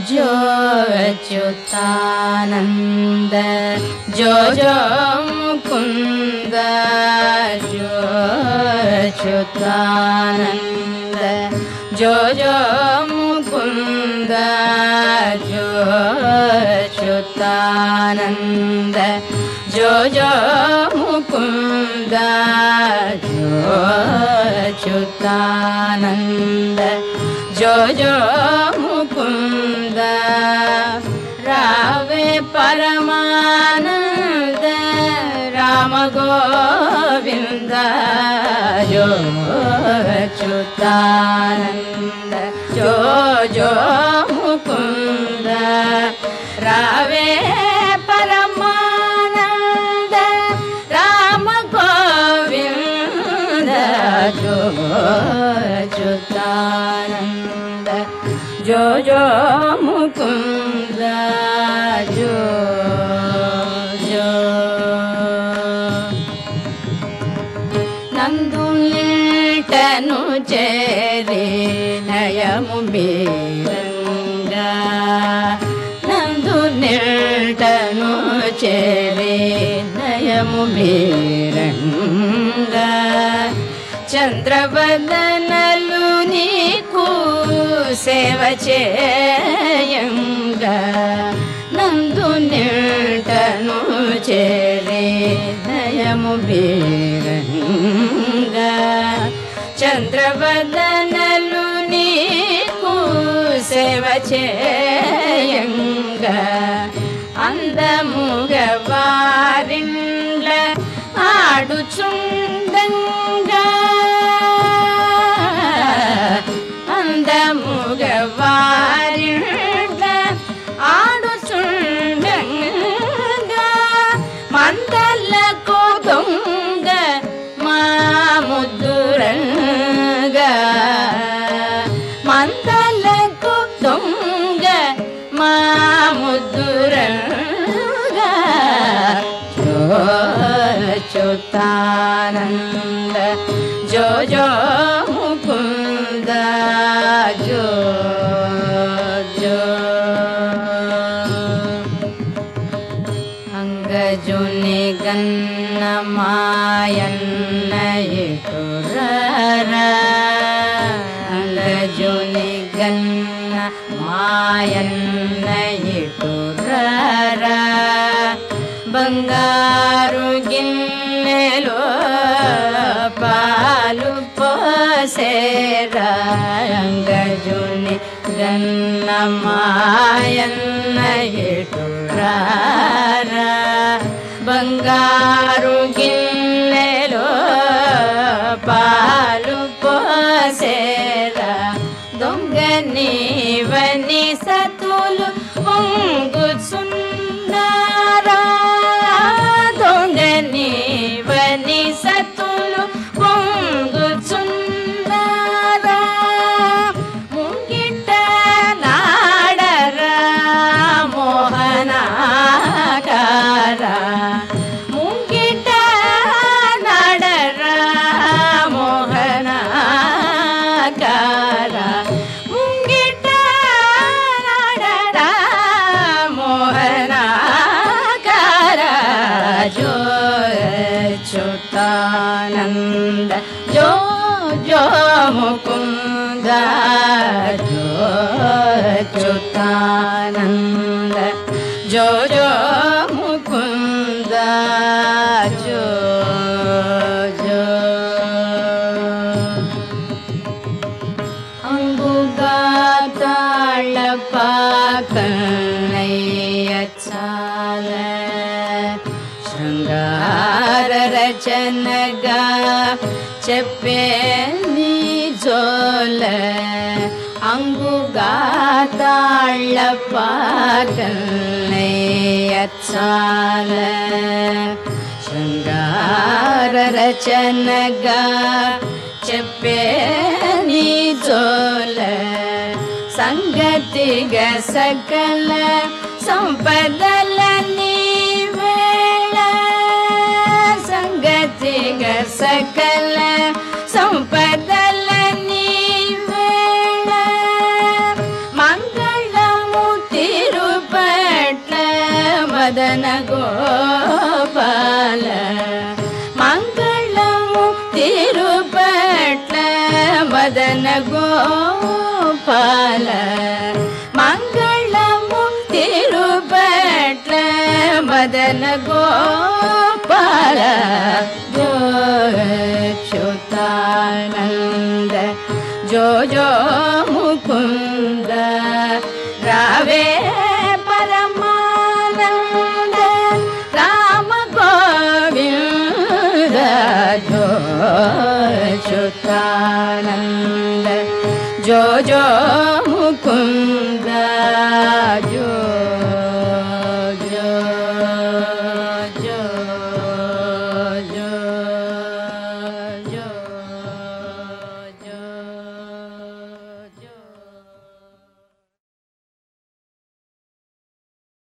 जो अच्युतानंद जो जो मुकुंद जो अच्युतानंद जो जो मुकुंद जो अच्युतानंद जो जो मुकुंद जो अच्युतानंद जो जो मुकुंद रावे परमानंद राम गोविंद जो अच्युतानंद जो जो मुकुंद रावे परमानंद राम गोविंद जो अच्युतानंद जो जो मुकुंद जो जो नंदु निल्टनु चेरी नयमु बीरंगा नंदु निल्टनु चेरी नयमु बीरंगा चंद्रवदनलु नीकु సేవ చేయంగా నందు నిల్టను చేరే నయము బీరంగా చంద్రవదనలు నీకు సేవ చేయంగా అందముగ వారిండ్ల ఆడుచుండంగా అందముగవారిండ్ల ఆడుచుండంగా మందలకు దొంగ మా ముద్దురంగా మందలకు దొంగ మా ముద్దురంగా జో అచ్యుతానంద జో జో ముకుంద जो जो अंगजुनि गन्न मायन्न इटुररा अंगजुनि गन्न मायन्न इटुररा बंगारु गिन्नेलो पालु पोसेरा अंगजुनि गन्न मायन्न इटुरारा बंगारु गिन्नेलो पालु पोसेरा दొంగనివని సతులు పొంగుచున్నారా దొంగనివని సతులు పొంగుచున్నారా ముంగిట నాడరా మోహనాకారా ముంగిట నాడరా మోహనాకారా ముంగిట నాడరా మోహనాకారా జో అచ్యుతానంద जो जो मुकुंद जो अच्युतानंद जो जो मुकुंद जो जो अंगुगाताळ पाकणयचाल शृंगार रचनगा చెప్పే నీ జోల అంగుగాతాళ్ళ పాకల్లయ్యచ్చాల శృంగార రచనగా చెప్పే నీ జోల సంగతిగా సకల సంపదల నీవేళ సంగతిగా సకల సంపదల నీవేళ మంగళము మదన గోపాల మంగళము తిరుపట్ల మదన గోపాల జో అచ్యుతానంద జో జో ముకుంద రావే పరమానంద రామ గోవింద జో అచ్యుతానంద జో జో